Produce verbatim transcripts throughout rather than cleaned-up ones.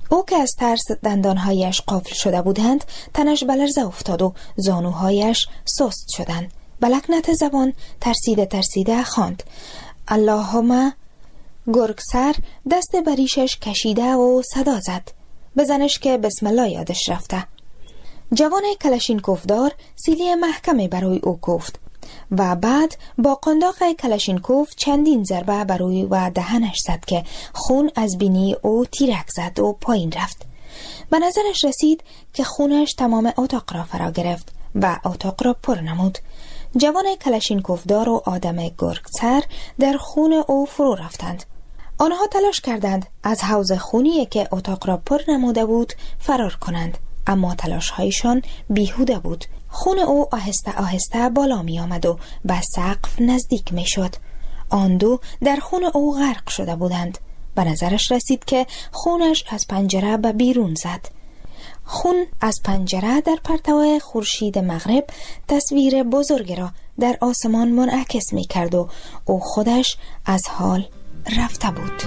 او که از ترس دندانهایش قفل شده بودند تنش به لرزه افتاد و زانوهایش سست شدند. به لکنت زبان ترسیده ترسیده خواند: اللهم. گرگسر دست بریشش کشیده و صدا زد: بزنش که بسم الله یادش رفته. جوان کلاشینکوف دار سیلی محکمی برای او کوفت و بعد با قنداق کلاشینکوف چندین ضربه برای و دهنش زد که خون از بینی او تیرک زد و پایین رفت. به نظرش رسید که خونش تمام اتاق را فرا گرفت و اتاق را پر نمود. جوان کلاشینکوف دار و آدم گرگسر در خون او فرو رفتند. آنها تلاش کردند از حوض خونی که اتاق را پر نموده بود فرار کنند، اما تلاش‌هایشان بیهوده بود. خون او آهسته آهسته بالا می آمد و به سقف نزدیک می شد. آن دو در خون او غرق شده بودند. به نظرش رسید که خونش از پنجره به بیرون زد. خون از پنجره در پرتو خورشید مغرب تصویر بزرگ را در آسمان منعکس می کرد و او خودش از حال رفته بود.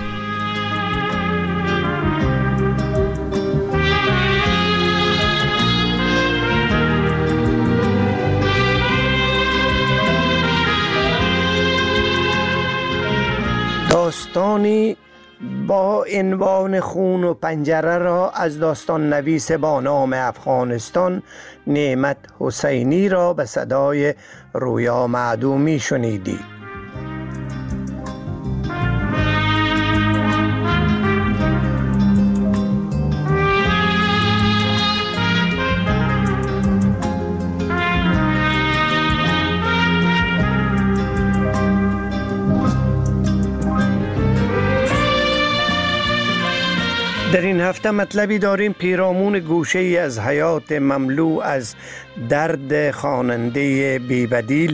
داستانی با عنوان خون و پنجره را از داستان نویس با نام افغانستان نعمت حسینی را به صدای رویا معدومی شنیدید. در این هفته مطلبی داریم پیرامون گوشه ای از حیات مملو از درد خواننده بی‌بدیل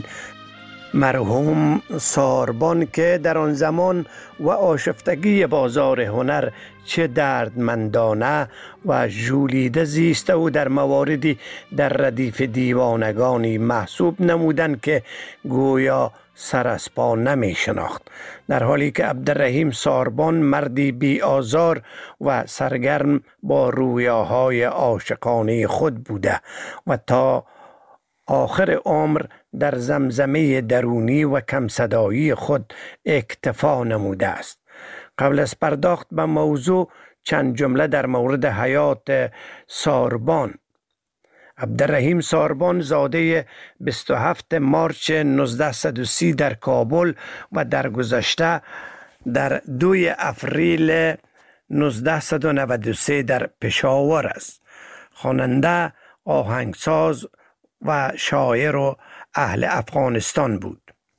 مرحوم ساربان که در آن زمان و آشفتگی بازار هنر چه دردمندانه و ژولیده زیسته و در مواردی در ردیف دیوانگانی محسوب نمودند که گویا سر از پا نمی شناخت، در حالی که عبدالرحیم ساربان مردی بی آزار و سرگرم با رویاهای عاشقانه خود بوده و تا آخر عمر در زمزمه درونی و کم صدایی خود اکتفا نموده است. قبل از پرداخت به موضوع چند جمله در مورد حیات ساربان. عبدالرحیم ساربان زاده بیست و هفتم مارچ نوزده و سی در کابل و در گذشته در دوم اپریل نوزده و نود و سه در پشاور است. خواننده، آهنگساز و شاعر و اهل افغانستان بود.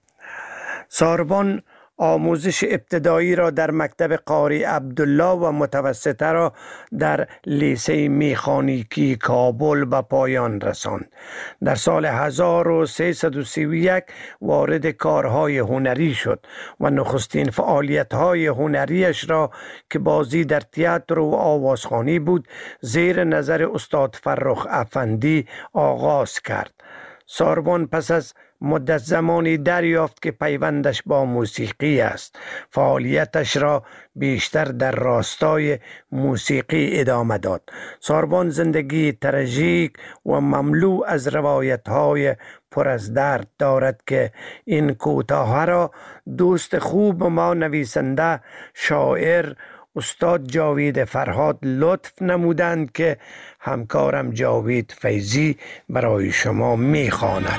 ساربان آموزش ابتدایی را در مکتب قاری عبدالله و متوسطه را در لیسه میخانیکی کابل به پایان رساند. در سال هزار و سیصد و سی و یک وارد کارهای هنری شد و نخستین فعالیت‌های هنریش را که بازی در تئاتر و آوازخوانی بود زیر نظر استاد فرخ افندی آغاز کرد. ساربان پس از مدت زمانی دریافت که پیوندش با موسیقی است. فعالیتش را بیشتر در راستای موسیقی ادامه داد. ساربان زندگی تراژیک و مملو از روایت‌های پر از درد دارد که این کوتاه را دوست خوب ما نویسنده شاعر استاد جاوید فرهاد لطف نمودند که همکارم جاوید فیضی برای شما می‌خواند.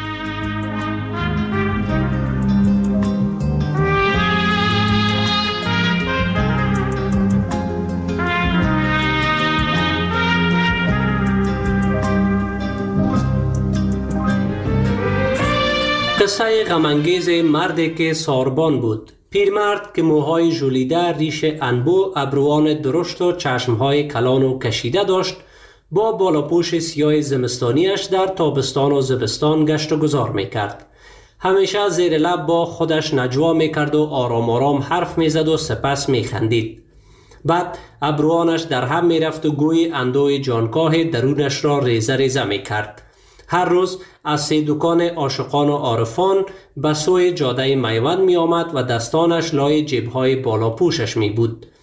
قصه غم‌انگیز مردی که ساربان بود. پیرمرد که موهای ژولیده، ریش انبو، ابروان درشت و چشمهای کلان و کشیده داشت، با بالاپوش سیاه زمستانیش در تابستان و زمستان گشت و گذار میکرد. همیشه زیر لب با خودش نجوا میکرد و آرام آرام حرف میزد و سپس میخندید. بعد ابروانش در هم میرفت و گوی اندوی جانکاه درونش را ریزه ریزه میکرد. هر روز از سه دکان عاشقان و عارفان به سوی جاده میوند می آمد و دستانش لای جیبهای بالا پوشش می بود.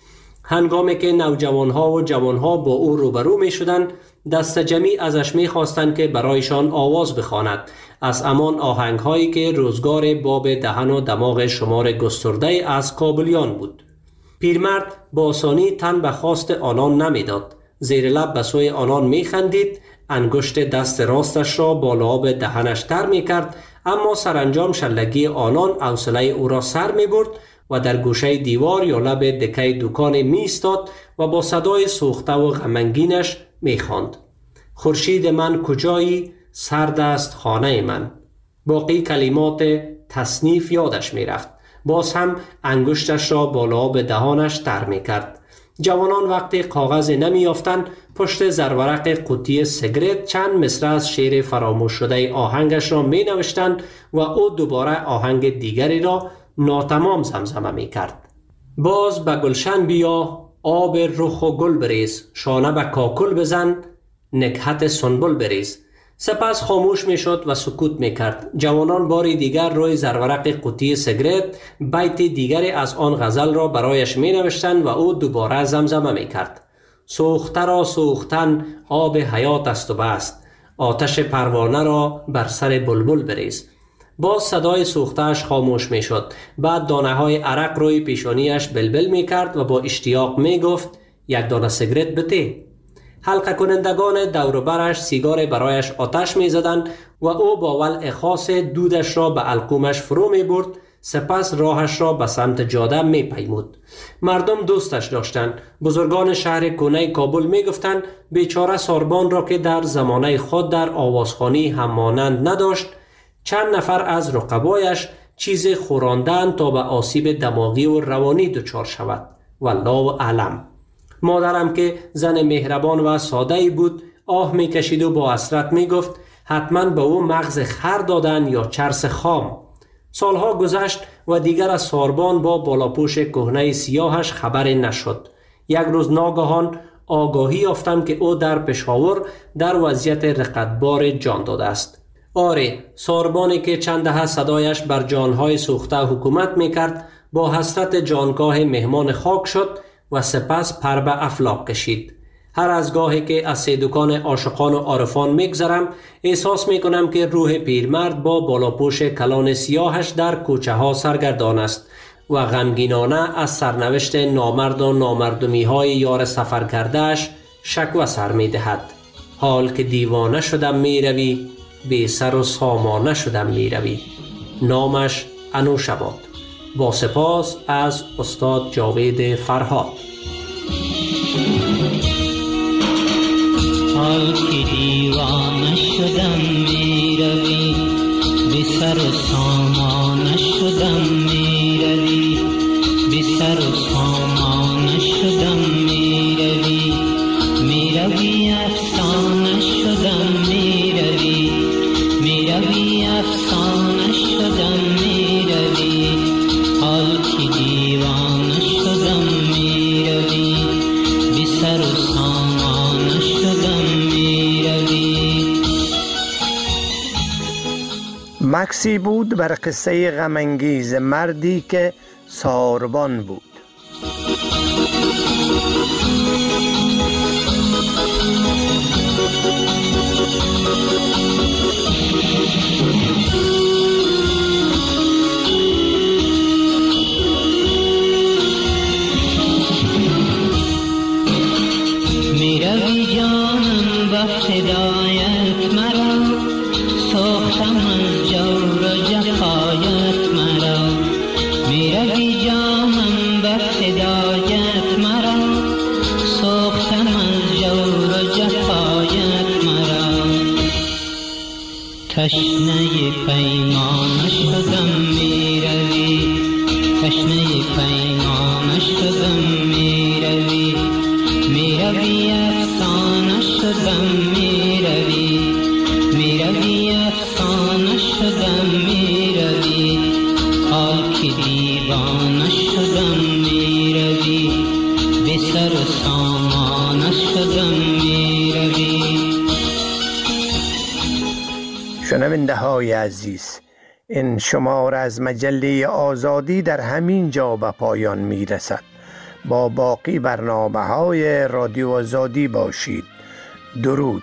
هنگامی که نوجوانها و جوانها با او روبرو می شدند، دست جمعی ازش می خواستند که برایشان آواز بخواند از همان آهنگهایی که روزگار باب دهن و دماغ شمار گسترده از کابلیان بود. پیرمرد با آسانی تن به خواست آنان نمیداد. زیر لب به سوی آنان می خندید، انگشت دست راستش را بالا به دهنش تر می کرد، اما سرانجام شلگی آنان حوصله او را سر می برد و در گوشه دیوار یا لب دکه دکان می ایستاد و با صدای سوخته و غمگینش می خواند: خورشید من کجایی؟ سرد است خانه من. باقی کلمات تصنیف یادش می رفت. باز هم انگشتش را بالا به دهانش تر می کرد. جوانان وقتی کاغذ نمی یافتند، پشت زرورق قوطی سیگرت چند مصرع از شعر فراموش شده آهنگش را می نوشتند و او دوباره آهنگ دیگری را ناتمام زمزمه می کرد. باز به گلشن بیا، آب رخ و گل بریز، شانه به کاکل بزن، نکهت سنبل بریز. سپس خاموش می شد و سکوت می کرد. جوانان باری دیگر روی زرورق قوطی سیگرت بیت دیگری از آن غزل را برایش می نوشتند و او دوباره زمزمه می کرد: سوخته را سوختن آب حیات است و بست، آتش پروانه را بر سر بلبل بریز. باز صدای سوخته‌اش خاموش می شد. بعد دانه های عرق روی پیشانیش بلبل می کرد و با اشتیاق می گفت: یک دانه سیگرت بده. حلقه کنندگان دور و برش سیگار برایش آتش می زدند و او با ولع خاص دودش را به القومش فرو می برد. سپس راهش را به سمت جاده می پیمود. مردم دوستش داشتند. بزرگان شهر کهنه کابل می گفتند بیچاره ساربان را که در زمانه خود در آوازخوانی هم مانند نداشت، چند نفر از رقبایش چیز خوراندند تا به آسیب دماغی و روانی دچار شود. والله اعلم. مادرم که زن مهربان و ساده‌ای بود، آه می کشید و با حسرت می گفت حتما به او مغز خر دادن یا چرس خام. سالها گذشت و دیگر از ساربان با بالاپوش کهنه سیاهش خبری نشد. یک روز ناگهان آگاهی یافتم که او در پشاور در وضعیت رقتبار جان داده است. آره، ساربانی که چند دهه صدایش بر جانهای سوخته حکومت می کرد، با حسرت جانگاه مهمان خاک شد و سپس پر به افلاک کشید. هر از گاهی که از سیدکان عاشقان و عارفان میگذرم، احساس میکنم که روح پیرمرد با بالاپوش کلان سیاهش در کوچه ها سرگردان است و غمگینانه از سرنوشت نامرد و نامردمی های یار سفر کردهش شکوه سر میدهد. حال که دیوانه شدم میروی، بی سر و سامانه شدم میروی. نامش انوشباد. با سپاس از استاد جاوید فرهاد. حال که دیوانه شدم میروی، بی سر و سامانه شدم میروی، بی سر و سامانه شدم میروی، میروی افسانه شدم میروی، میروی افسانه شدم میروی. حال که دیوانه شدم میروی، بی سر و سامانه شدم میروی. مکسی بود بر قصه غمانگیز مردی که ساربان بود. میروی جانم با فدایت مرا، سوختم از جور و جفایت مرا. میروی جانم با فدایت مرا، سوختم از جور و جفایت مرا. تشنه پیمانه شدم میروی، تشنه پیمانه شدم میروی، میروی افسانه شدم میروی، میروی افسانه شدم میروی. حال که دیوانه شدم میروی، بی سر و سامانه شدم میروی. شنونده های عزیز، این شمار از مجله آزادی در همین جا به پایان می رسد. با باقی برنامه‌های رادیو آزادی باشید. درود.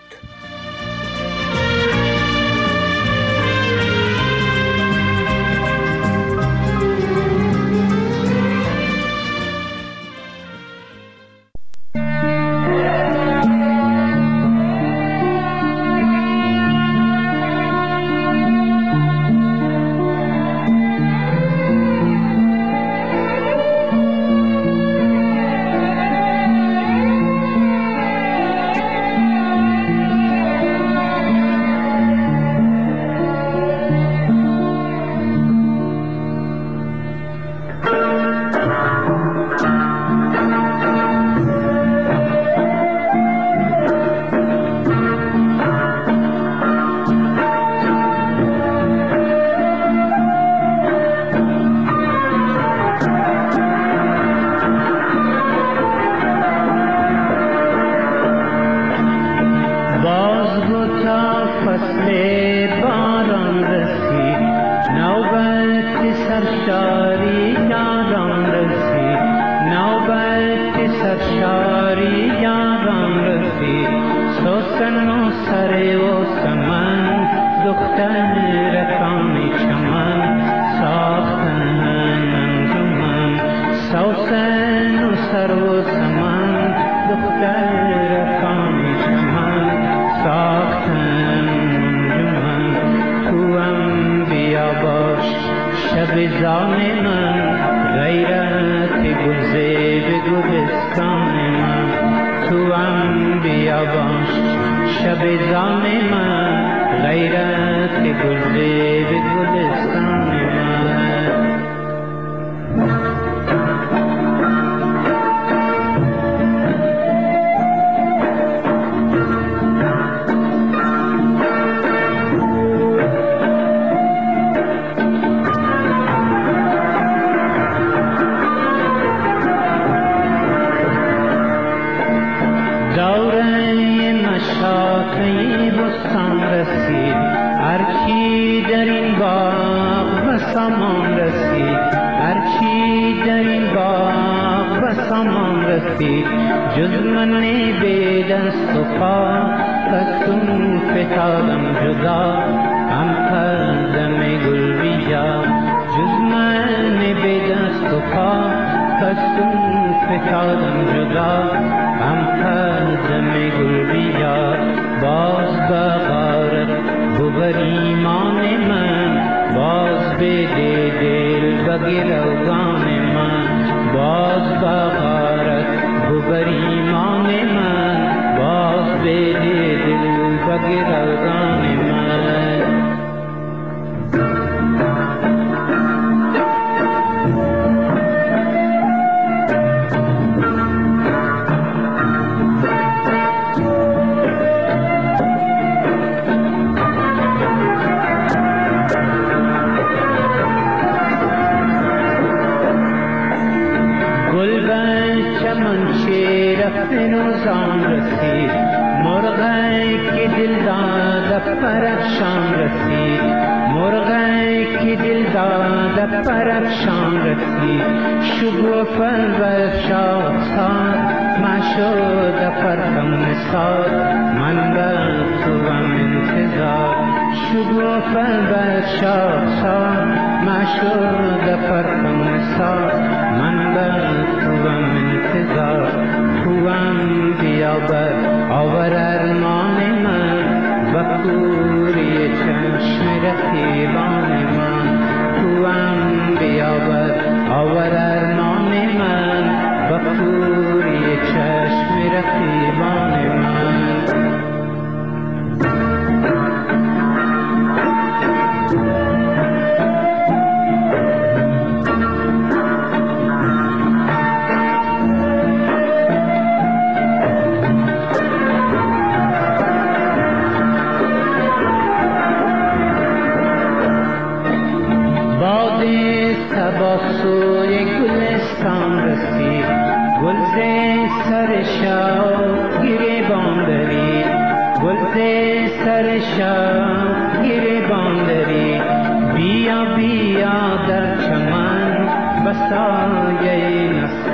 بیا بیا در چمن بسایه نسل